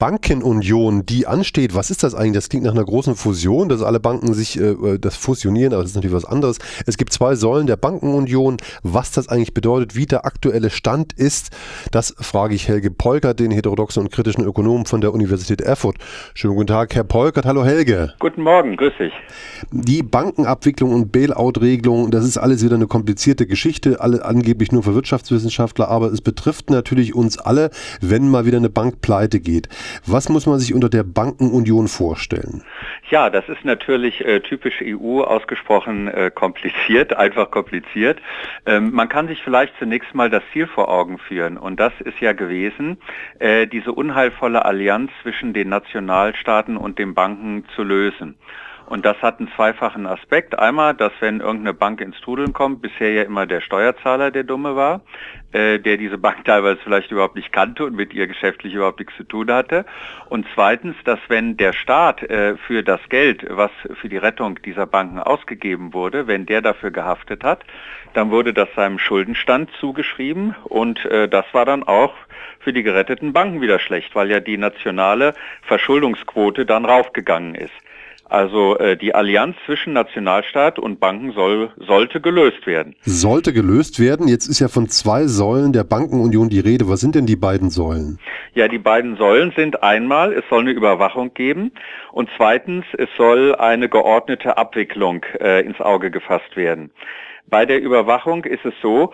Bankenunion, die ansteht, was ist das eigentlich? Das klingt nach einer großen Fusion, dass alle Banken sich das fusionieren, aber das ist natürlich was anderes. Es gibt zwei Säulen der Bankenunion. Was das eigentlich bedeutet, wie der aktuelle Stand ist, das frage ich Helge Polkert, den heterodoxen und kritischen Ökonomen von der Universität Erfurt. Schönen guten Tag, Herr Polkert. Hallo Helge. Guten Morgen, grüß dich. Die Bankenabwicklung und Bailout-Regelung, das ist alles wieder eine komplizierte Geschichte, alle angeblich nur für Wirtschaftswissenschaftler, aber es betrifft natürlich uns alle, wenn mal wieder eine Bank pleite geht. Was muss man sich unter der Bankenunion vorstellen? Ja, das ist natürlich typisch EU ausgesprochen kompliziert, einfach kompliziert. Man kann sich vielleicht zunächst mal das Ziel vor Augen führen und das ist ja gewesen, diese unheilvolle Allianz zwischen den Nationalstaaten und den Banken zu lösen. Und das hat einen zweifachen Aspekt. Einmal, dass wenn irgendeine Bank ins Trudeln kommt, bisher ja immer der Steuerzahler der Dumme war, der diese Bank teilweise vielleicht überhaupt nicht kannte und mit ihr geschäftlich überhaupt nichts zu tun hatte. Und zweitens, dass wenn der Staat für das Geld, was für die Rettung dieser Banken ausgegeben wurde, wenn der dafür gehaftet hat, dann wurde das seinem Schuldenstand zugeschrieben und das war dann auch für die geretteten Banken wieder schlecht, weil ja die nationale Verschuldungsquote dann raufgegangen ist. Also die Allianz zwischen Nationalstaat und Banken sollte gelöst werden. Sollte gelöst werden? Jetzt ist ja von zwei Säulen der Bankenunion die Rede. Was sind denn die beiden Säulen? Ja, die beiden Säulen sind einmal, es soll eine Überwachung geben und zweitens, es soll eine geordnete Abwicklung ins Auge gefasst werden. Bei der Überwachung ist es so,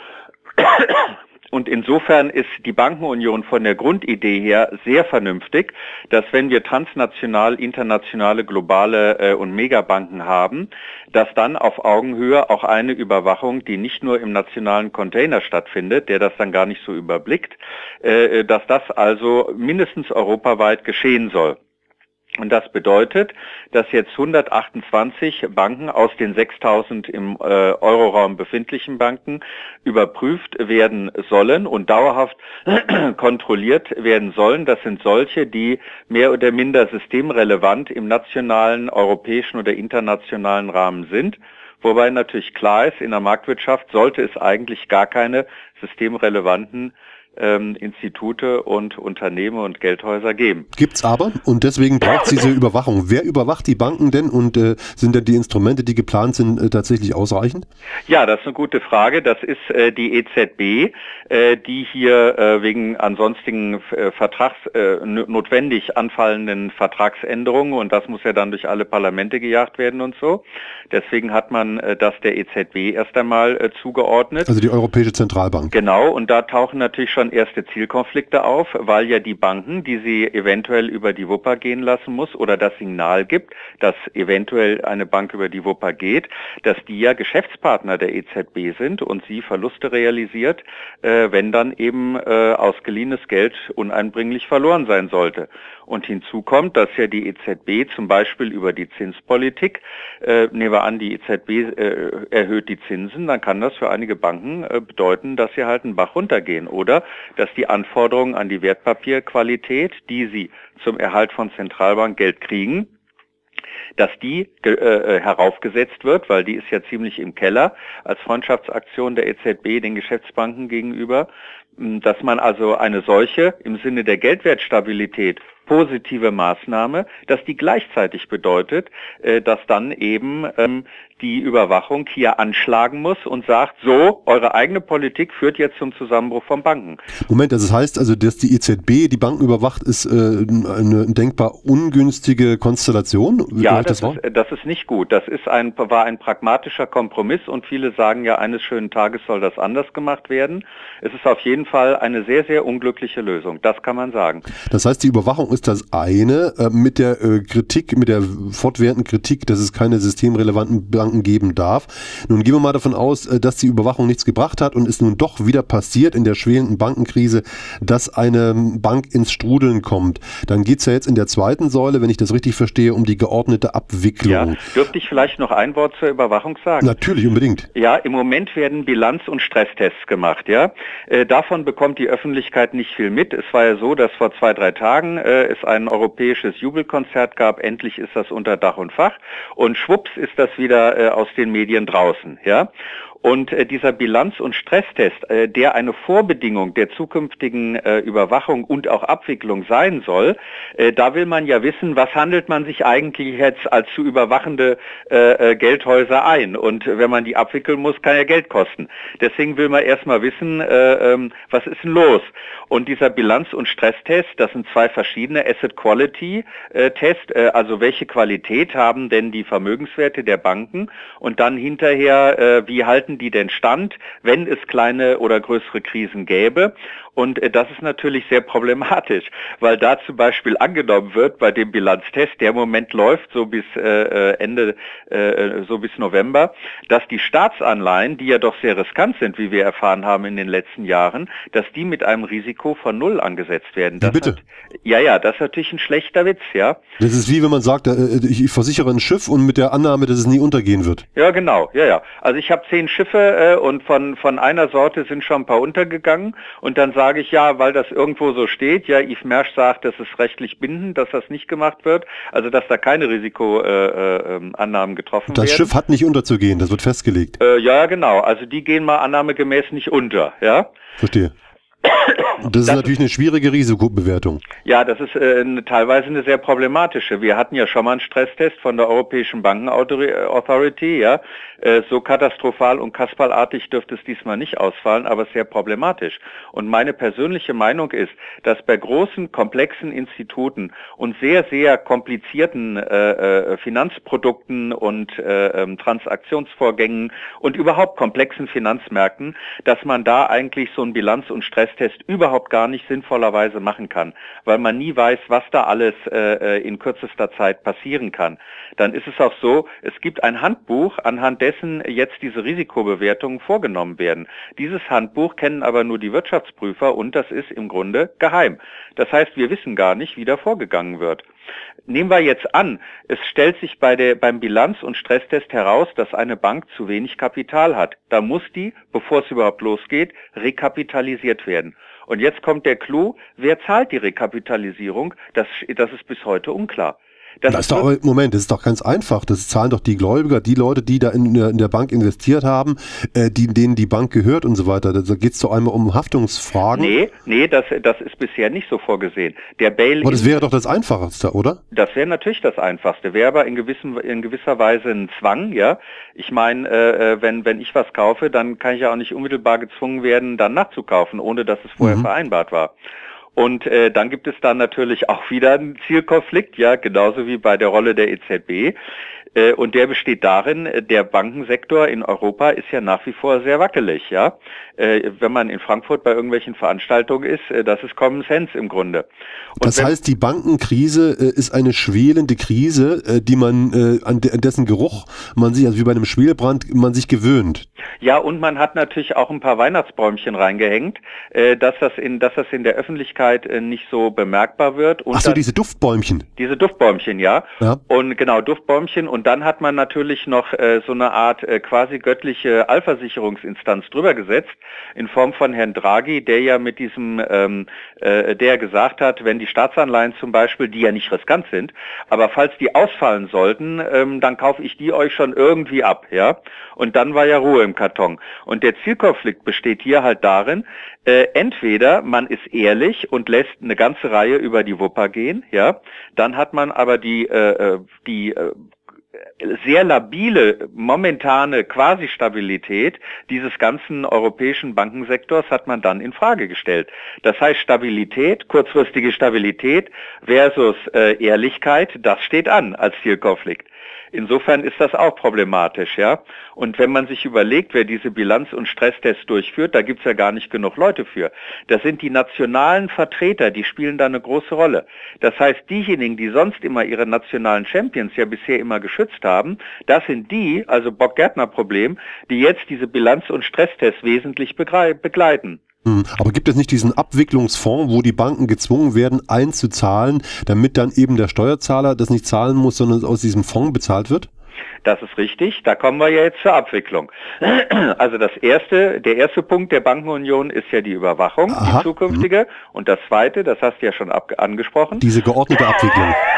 und insofern ist die Bankenunion von der Grundidee her sehr vernünftig, dass wenn wir transnational, internationale, globale und Megabanken haben, dass dann auf Augenhöhe auch eine Überwachung, die nicht nur im nationalen Container stattfindet, der das dann gar nicht so überblickt, dass das also mindestens europaweit geschehen soll. Und das bedeutet, dass jetzt 128 Banken aus den 6000 im Euroraum befindlichen Banken überprüft werden sollen und dauerhaft kontrolliert werden sollen. Das sind solche, die mehr oder minder systemrelevant im nationalen, europäischen oder internationalen Rahmen sind. Wobei natürlich klar ist, in der Marktwirtschaft sollte es eigentlich gar keine systemrelevanten Institute und Unternehmen und Geldhäuser geben. Gibt's aber und deswegen braucht es diese Überwachung. Wer überwacht die Banken denn und sind denn die Instrumente, die geplant sind, tatsächlich ausreichend? Ja, das ist eine gute Frage. Das ist die EZB, die hier wegen ansonsten notwendig anfallenden Vertragsänderungen und das muss ja dann durch alle Parlamente gejagt werden und so. Deswegen hat man das der EZB erst einmal zugeordnet. Also die Europäische Zentralbank. Genau, und da tauchen natürlich schon erste Zielkonflikte auf, weil ja die Banken, die sie eventuell über die Wupper gehen lassen muss oder das Signal gibt, dass eventuell eine Bank über die Wupper geht, dass die ja Geschäftspartner der EZB sind und sie Verluste realisiert, wenn dann eben ausgeliehenes Geld uneinbringlich verloren sein sollte. Und hinzu kommt, dass ja die EZB zum Beispiel über die Zinspolitik, nehmen wir an, die EZB erhöht die Zinsen, dann kann das für einige Banken bedeuten, dass sie halt einen Bach runtergehen oder dass die Anforderungen an die Wertpapierqualität, die sie zum Erhalt von Zentralbankgeld kriegen, dass die heraufgesetzt wird, weil die ist ja ziemlich im Keller als Freundschaftsaktion der EZB den Geschäftsbanken gegenüber, dass man also eine solche im Sinne der Geldwertstabilität positive Maßnahme, dass die gleichzeitig bedeutet, dass dann eben die Überwachung hier anschlagen muss und sagt, so, eure eigene Politik führt jetzt zum Zusammenbruch von Banken. Moment, das heißt also, dass die EZB die Banken überwacht, ist eine denkbar ungünstige Konstellation? Ja, das ist nicht gut. Das war ein pragmatischer Kompromiss und viele sagen ja, eines schönen Tages soll das anders gemacht werden. Es ist auf jeden Fall eine sehr, sehr unglückliche Lösung. Das kann man sagen. Das heißt, die Überwachung ist das eine, mit der Kritik, mit der fortwährenden Kritik, dass es keine systemrelevanten Banken geben darf. Nun gehen wir mal davon aus, dass die Überwachung nichts gebracht hat und es nun doch wieder passiert in der schwelenden Bankenkrise, dass eine Bank ins Strudeln kommt. Dann geht es ja jetzt in der zweiten Säule, wenn ich das richtig verstehe, um die geordnete Abwicklung. Ja, dürfte ich vielleicht noch ein Wort zur Überwachung sagen? Natürlich, unbedingt. Ja, im Moment werden Bilanz- und Stresstests gemacht. Ja, davon bekommt die Öffentlichkeit nicht viel mit. Es war ja so, dass vor 2-3 Tagen es ein europäisches Jubelkonzert gab. Endlich ist das unter Dach und Fach. Und schwupps ist das wieder aus den Medien draußen. Ja, Und dieser Bilanz- und Stresstest, der eine Vorbedingung der zukünftigen Überwachung und auch Abwicklung sein soll, da will man ja wissen, was handelt man sich eigentlich jetzt als zu überwachende Geldhäuser ein. Und wenn man die abwickeln muss, kann ja Geld kosten. Deswegen will man erstmal wissen, was ist denn los? Und dieser Bilanz- und Stresstest, das sind zwei verschiedene Asset Quality Test, also welche Qualität haben denn die Vermögenswerte der Banken und dann hinterher, wie halten die denn stand, wenn es kleine oder größere Krisen gäbe. Und das ist natürlich sehr problematisch, weil da zum Beispiel angenommen wird bei dem Bilanztest, der im Moment läuft, so bis so bis November, dass die Staatsanleihen, die ja doch sehr riskant sind, wie wir erfahren haben in den letzten Jahren, dass die mit einem Risiko von 0 angesetzt werden. Wie bitte? Das ist natürlich ein schlechter Witz, ja. Das ist wie wenn man sagt, ich versichere ein Schiff und mit der Annahme, dass es nie untergehen wird. Ja, genau, ja. Also ich habe 10 Schiffe und von einer Sorte sind schon ein paar untergegangen und dann sage ich, ja, weil das irgendwo so steht, ja, Yves Mersch sagt, das ist rechtlich bindend, dass das nicht gemacht wird, also dass da keine Risikoannahmen getroffen werden. Das Schiff hat nicht unterzugehen, das wird festgelegt. Ja, genau, also die gehen mal annahmegemäß nicht unter, ja. Verstehe. Das ist natürlich eine schwierige Risikobewertung. Ja, das ist teilweise eine sehr problematische. Wir hatten ja schon mal einen Stresstest von der Europäischen Bankenauthority, ja. So katastrophal und kasperlartig dürfte es diesmal nicht ausfallen, aber sehr problematisch. Und meine persönliche Meinung ist, dass bei großen, komplexen Instituten und sehr, sehr komplizierten Finanzprodukten und Transaktionsvorgängen und überhaupt komplexen Finanzmärkten, dass man da eigentlich so einen Bilanz- und Stresstest überhaupt gar nicht sinnvollerweise machen kann, weil man nie weiß, was da alles in kürzester Zeit passieren kann. Dann ist es auch so, es gibt ein Handbuch, anhand dessen jetzt diese Risikobewertungen vorgenommen werden. Dieses Handbuch kennen aber nur die Wirtschaftsprüfer und das ist im Grunde geheim. Das heißt, wir wissen gar nicht, wie da vorgegangen wird. Nehmen wir jetzt an, es stellt sich beim Bilanz- und Stresstest heraus, dass eine Bank zu wenig Kapital hat. Da muss die, bevor es überhaupt losgeht, rekapitalisiert werden. Und jetzt kommt der Clou, wer zahlt die Rekapitalisierung? Das ist bis heute unklar. Das ist doch ganz einfach. Das zahlen doch die Gläubiger, die Leute, die da in der Bank investiert haben, denen die Bank gehört und so weiter. Da geht es doch einmal um Haftungsfragen. Nee, das ist bisher nicht so vorgesehen. Der Bail-in, aber das wäre doch das Einfachste, oder? Das wäre natürlich das Einfachste. Wäre aber in gewisser Weise ein Zwang, ja. Ich meine, wenn ich was kaufe, dann kann ich ja auch nicht unmittelbar gezwungen werden, dann nachzukaufen, ohne dass es vorher vereinbart war. Und dann gibt es dann natürlich auch wieder einen Zielkonflikt, ja, genauso wie bei der Rolle der EZB. Und der besteht darin, der Bankensektor in Europa ist ja nach wie vor sehr wackelig, ja. Wenn man in Frankfurt bei irgendwelchen Veranstaltungen ist, das ist Common Sense im Grunde. Und das heißt, die Bankenkrise ist eine schwelende Krise, die man an dessen Geruch man sich, also wie bei einem Schwelbrand, man sich gewöhnt. Ja, und man hat natürlich auch ein paar Weihnachtsbäumchen reingehängt, dass das in der Öffentlichkeit nicht so bemerkbar wird. Und ach so, diese Duftbäumchen. Diese Duftbäumchen, ja. Und genau, Duftbäumchen. Und dann hat man natürlich noch so eine Art quasi göttliche Allversicherungsinstanz drüber gesetzt, in Form von Herrn Draghi, der ja mit diesem, der gesagt hat, wenn die Staatsanleihen zum Beispiel, die ja nicht riskant sind, aber falls die ausfallen sollten, dann kaufe ich die euch schon irgendwie ab, ja. Und dann war ja Ruhe im Karton. Und der Zielkonflikt besteht hier halt darin, entweder man ist ehrlich und lässt eine ganze Reihe über die Wupper gehen, ja, dann hat man aber die sehr labile, momentane Quasi-Stabilität dieses ganzen europäischen Bankensektors hat man dann in Frage gestellt. Das heißt Stabilität, kurzfristige Stabilität versus Ehrlichkeit, das steht an als Zielkonflikt. Insofern ist das auch problematisch, ja. Und wenn man sich überlegt, wer diese Bilanz- und Stresstests durchführt, da gibt's ja gar nicht genug Leute für. Das sind die nationalen Vertreter, die spielen da eine große Rolle. Das heißt, diejenigen, die sonst immer ihre nationalen Champions ja bisher immer geschützt haben, das sind die, also Bock-Gärtner-Problem, die jetzt diese Bilanz- und Stresstests wesentlich begleiten. Aber gibt es nicht diesen Abwicklungsfonds, wo die Banken gezwungen werden, einzuzahlen, damit dann eben der Steuerzahler das nicht zahlen muss, sondern aus diesem Fonds bezahlt wird? Das ist richtig, da kommen wir ja jetzt zur Abwicklung. Also der erste Punkt der Bankenunion ist ja die Überwachung, die zukünftige. Und das zweite, das hast du ja schon angesprochen. Diese geordnete Abwicklung.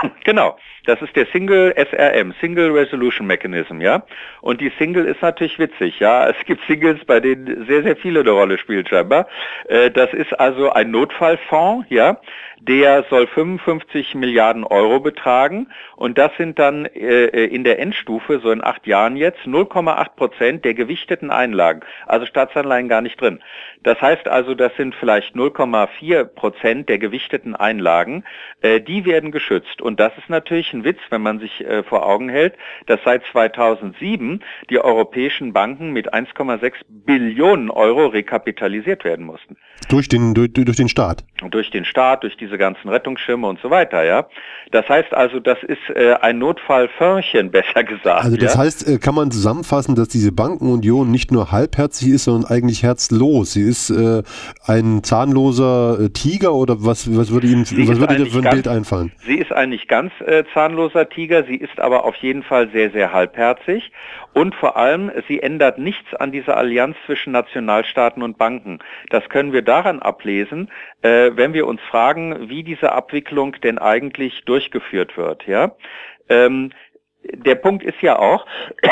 Genau, das ist der Single SRM, Single Resolution Mechanism, ja. Und die Single ist natürlich witzig, ja. Es gibt Singles, bei denen sehr, sehr viele eine Rolle spielen scheinbar. Das ist also ein Notfallfonds, ja. Der soll 55 Milliarden Euro betragen und das sind dann in der Endstufe, so in 8 Jahren jetzt, 0,8% der gewichteten Einlagen, also Staatsanleihen gar nicht drin. Das heißt also, das sind vielleicht 0,4% der gewichteten Einlagen, die werden geschützt. Und das ist natürlich ein Witz, wenn man sich vor Augen hält, dass seit 2007 die europäischen Banken mit 1,6 Billionen Euro rekapitalisiert werden mussten. Durch den Staat? Durch den Staat, durch diese ganzen Rettungsschirme und so weiter, ja. Das heißt also, das ist ein Notfallförmchen, besser gesagt. Also das heißt, kann man zusammenfassen, dass diese Bankenunion nicht nur halbherzig ist, sondern eigentlich herzlos. Sie ist ein zahnloser Tiger oder was würde Ihnen für ein Bild einfallen? Sie ist ein nicht ganz zahnloser Tiger, sie ist aber auf jeden Fall sehr, sehr halbherzig und vor allem, sie ändert nichts an dieser Allianz zwischen Nationalstaaten und Banken. Das können wir daran ablesen, wenn wir uns fragen, wie diese Abwicklung denn eigentlich durchgeführt wird. Ja? Der Punkt ist ja auch,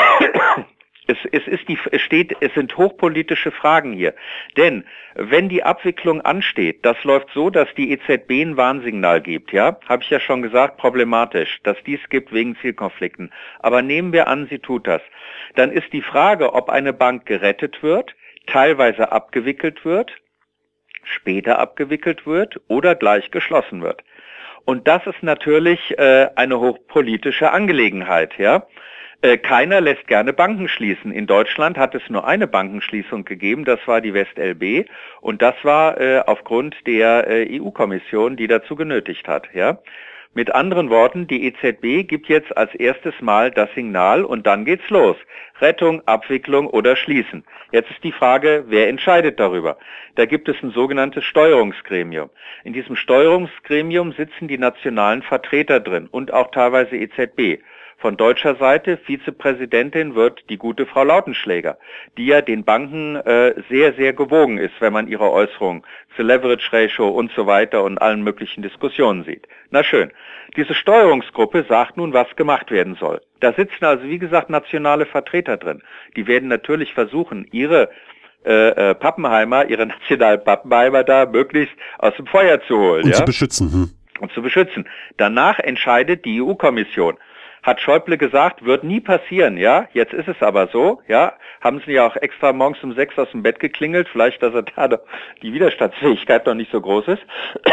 es sind hochpolitische Fragen hier. Denn wenn die Abwicklung ansteht, das läuft so, dass die EZB ein Warnsignal gibt, ja, habe ich ja schon gesagt, problematisch, dass dies gibt wegen Zielkonflikten. Aber nehmen wir an, sie tut das. Dann ist die Frage, ob eine Bank gerettet wird, teilweise abgewickelt wird, später abgewickelt wird oder gleich geschlossen wird. Und das ist natürlich eine hochpolitische Angelegenheit, ja. Keiner lässt gerne Banken schließen. In Deutschland hat es nur eine Bankenschließung gegeben, das war die WestLB und das war aufgrund der EU-Kommission, die dazu genötigt hat. Ja? Mit anderen Worten, die EZB gibt jetzt als erstes Mal das Signal und dann geht's los. Rettung, Abwicklung oder Schließen. Jetzt ist die Frage, wer entscheidet darüber? Da gibt es ein sogenanntes Steuerungsgremium. In diesem Steuerungsgremium sitzen die nationalen Vertreter drin und auch teilweise EZB. Von deutscher Seite Vizepräsidentin wird die gute Frau Lautenschläger, die ja den Banken sehr, sehr gewogen ist, wenn man ihre Äußerungen zur Leverage Ratio und so weiter und allen möglichen Diskussionen sieht. Na schön. Diese Steuerungsgruppe sagt nun, was gemacht werden soll. Da sitzen also, wie gesagt, nationale Vertreter drin. Die werden natürlich versuchen, ihre Pappenheimer, ihre nationalen Pappenheimer da möglichst aus dem Feuer zu holen. Und zu beschützen. Und zu beschützen. Danach entscheidet die EU-Kommission. Hat Schäuble gesagt, wird nie passieren, ja. Jetzt ist es aber so, ja. Haben sie ja auch extra morgens um 6 aus dem Bett geklingelt, vielleicht, dass er da die Widerstandsfähigkeit noch nicht so groß ist.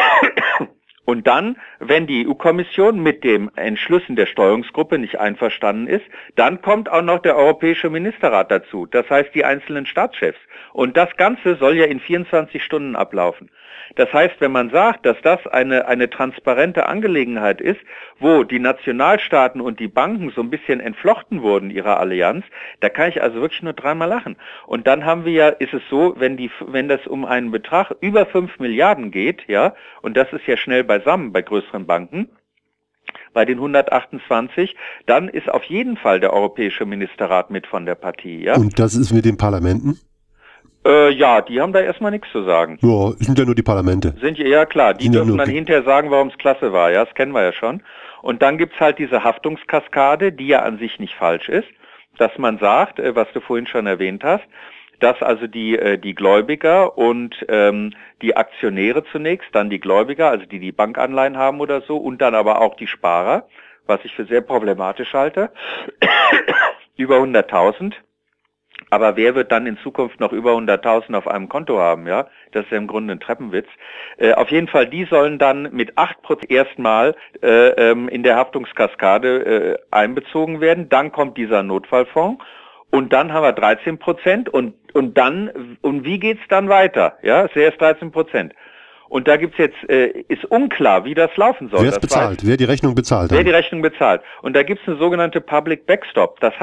Und dann, wenn die EU-Kommission mit den Entschlüssen der Steuerungsgruppe nicht einverstanden ist, dann kommt auch noch der Europäische Ministerrat dazu, das heißt die einzelnen Staatschefs. Und das Ganze soll ja in 24 Stunden ablaufen. Das heißt, wenn man sagt, dass das eine transparente Angelegenheit ist, wo die Nationalstaaten und die Banken so ein bisschen entflochten wurden ihrer Allianz, da kann ich also wirklich nur dreimal lachen. Und dann haben wir ja, ist es so, wenn das um einen Betrag über 5 Milliarden geht, ja, und das ist ja schnell beisammen bei größeren Banken, bei den 128, dann ist auf jeden Fall der Europäische Ministerrat mit von der Partie, ja. Und das ist mit den Parlamenten? Ja, die haben da erstmal nichts zu sagen. Ja, sind ja nur die Parlamente. Ja klar, die dürfen dann hinterher sagen, warum es klasse war, ja, das kennen wir ja schon. Und dann gibt's halt diese Haftungskaskade, die ja an sich nicht falsch ist, dass man sagt, was du vorhin schon erwähnt hast, dass also die Gläubiger und die Aktionäre zunächst, dann die Gläubiger, also die Bankanleihen haben oder so, und dann aber auch die Sparer, was ich für sehr problematisch halte, über 100.000. Aber wer wird dann in Zukunft noch über 100.000 auf einem Konto haben, ja? Das ist ja im Grunde ein Treppenwitz. Auf jeden Fall, die sollen dann mit 8% erstmal in der Haftungskaskade einbezogen werden. Dann kommt dieser Notfallfonds und dann haben wir 13% und wie geht's dann weiter? Ja, es ist erst 13%. Und da gibt's jetzt, ist unklar, wie das laufen soll. Wer es bezahlt, wer die Rechnung bezahlt. Wer die Rechnung bezahlt. Und da gibt's eine sogenannte Public Backstop. Das heißt,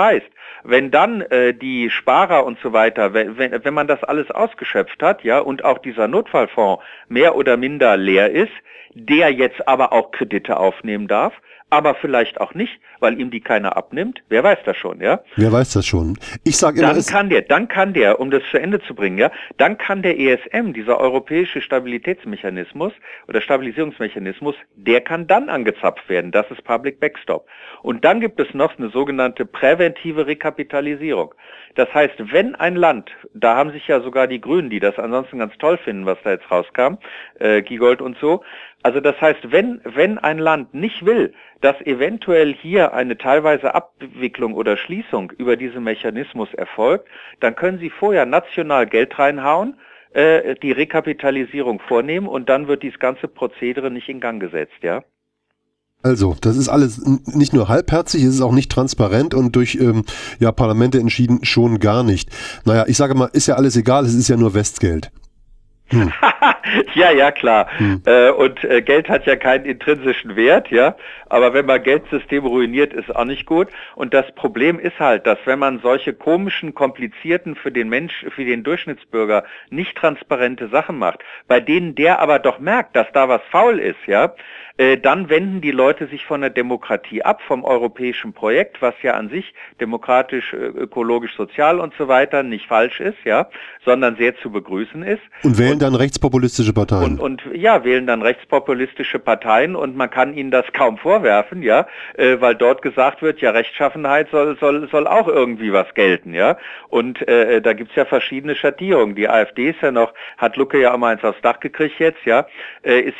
Wenn dann die Sparer und so weiter, wenn man das alles ausgeschöpft hat, ja, und auch dieser Notfallfonds mehr oder minder leer ist, der jetzt aber auch Kredite aufnehmen darf, aber vielleicht auch nicht, weil ihm die keiner abnimmt. Wer weiß das schon, ja? Wer weiß das schon? Ich sage immer, dann kann der, um das zu Ende zu bringen, ja, dann kann der ESM, dieser europäische Stabilitätsmechanismus oder Stabilisierungsmechanismus, der kann dann angezapft werden. Das ist Public Backstop. Und dann gibt es noch eine sogenannte präventive Rekapitalisierung. Das heißt, wenn ein Land, da haben sich ja sogar die Grünen, die das ansonsten ganz toll finden, was da jetzt rauskam, Giegold und so, also das heißt, wenn ein Land nicht will, dass eventuell hier eine teilweise Abwicklung oder Schließung über diesen Mechanismus erfolgt, dann können sie vorher national Geld reinhauen, die Rekapitalisierung vornehmen und dann wird dieses ganze Prozedere nicht in Gang gesetzt, ja. Also, das ist alles nicht nur halbherzig, es ist auch nicht transparent und durch Parlamente entschieden schon gar nicht. Naja, ich sage mal, ist ja alles egal, es ist ja nur Westgeld. Ja, klar. Und Geld hat ja keinen intrinsischen Wert, ja. Aber wenn man Geldsystem ruiniert, ist auch nicht gut. Und das Problem ist halt, dass wenn man solche komischen, komplizierten, für den Durchschnittsbürger nicht transparente Sachen macht, bei denen der aber doch merkt, dass da was faul ist, ja, dann wenden die Leute sich von der Demokratie ab, vom europäischen Projekt, was ja an sich demokratisch, ökologisch, sozial und so weiter nicht falsch ist, ja, sondern sehr zu begrüßen ist. Und wählen dann rechtspopulistische Parteien. Und wählen dann rechtspopulistische Parteien und man kann ihnen das kaum vorwerfen, ja, weil dort gesagt wird, ja, Rechtschaffenheit soll auch irgendwie was gelten, ja. Und da gibt's ja verschiedene Schattierungen. Die AfD ist ja noch, hat Lucke ja auch mal eins aufs Dach gekriegt jetzt, ja, ist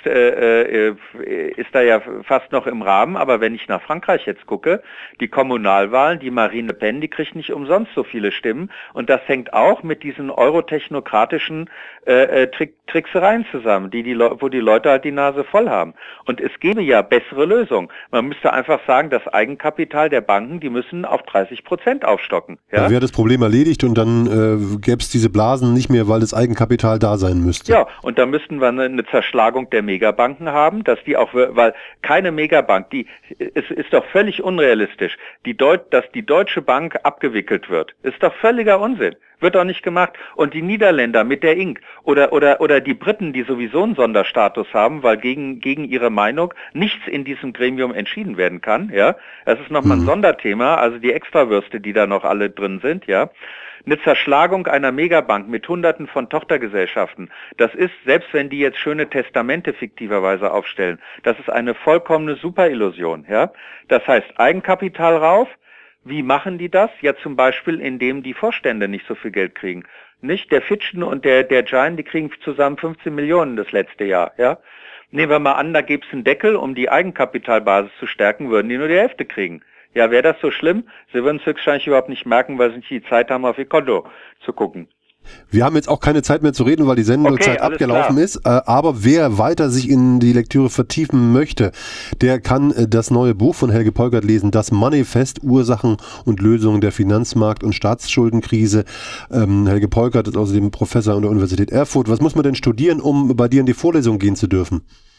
da ja fast noch im Rahmen, aber wenn ich nach Frankreich jetzt gucke, die Kommunalwahlen, die Marine Le Pen, die kriegt nicht umsonst so viele Stimmen und das hängt auch mit diesen eurotechnokratischen Tricksereien zusammen, wo die Leute halt die Nase voll haben. Und es gäbe ja bessere Lösungen. Man müsste einfach sagen, das Eigenkapital der Banken, die müssen auf 30% aufstocken. Ja? Dann wäre das Problem erledigt und dann gäbe es diese Blasen nicht mehr, weil das Eigenkapital da sein müsste. Ja, und da müssten wir eine Zerschlagung der Megabanken haben, dass die auch, weil keine Megabank, es ist doch völlig unrealistisch, dass die Deutsche Bank abgewickelt wird. Ist doch völliger Unsinn. Wird doch nicht gemacht. Und die Niederländer mit der Inc. oder die Briten, die sowieso einen Sonderstatus haben, weil gegen ihre Meinung nichts in diesem Gremium entschieden werden kann, ja. Das ist nochmal ein Sonderthema, also die Extrawürste, die da noch alle drin sind, ja. Eine Zerschlagung einer Megabank mit Hunderten von Tochtergesellschaften, das ist, selbst wenn die jetzt schöne Testamente fiktiverweise aufstellen, das ist eine vollkommene Superillusion, ja. Das heißt, Eigenkapital rauf. Wie machen die das? Ja, zum Beispiel, indem die Vorstände nicht so viel Geld kriegen. Nicht? Der Fitchen und der Giant, die kriegen zusammen 15 Millionen das letzte Jahr, ja. Nehmen wir mal an, da gäbe es einen Deckel, um die Eigenkapitalbasis zu stärken, würden die nur die Hälfte kriegen. Ja, wäre das so schlimm? Sie würden es höchstwahrscheinlich überhaupt nicht merken, weil sie nicht die Zeit haben, auf ihr Konto zu gucken. Wir haben jetzt auch keine Zeit mehr zu reden, weil die Sendezeit abgelaufen ist. Aber wer weiter sich in die Lektüre vertiefen möchte, der kann das neue Buch von Helge Peukert lesen, Das Manifest, Ursachen und Lösungen der Finanzmarkt- und Staatsschuldenkrise. Helge Peukert ist außerdem Professor an der Universität Erfurt. Was muss man denn studieren, um bei dir in die Vorlesung gehen zu dürfen?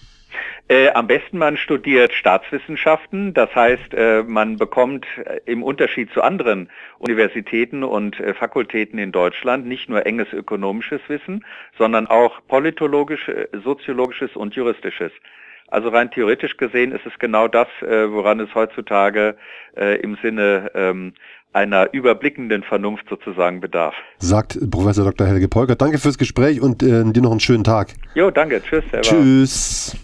Am besten man studiert Staatswissenschaften, das heißt, man bekommt im Unterschied zu anderen Universitäten und Fakultäten in Deutschland nicht nur enges ökonomisches Wissen, sondern auch politologisches, soziologisches und juristisches. Also rein theoretisch gesehen ist es genau das, woran es heutzutage im Sinne einer überblickenden Vernunft sozusagen bedarf. Sagt Professor Dr. Helge Peukert. Danke fürs Gespräch und dir noch einen schönen Tag. Jo, danke. Tschüss. Tschüss.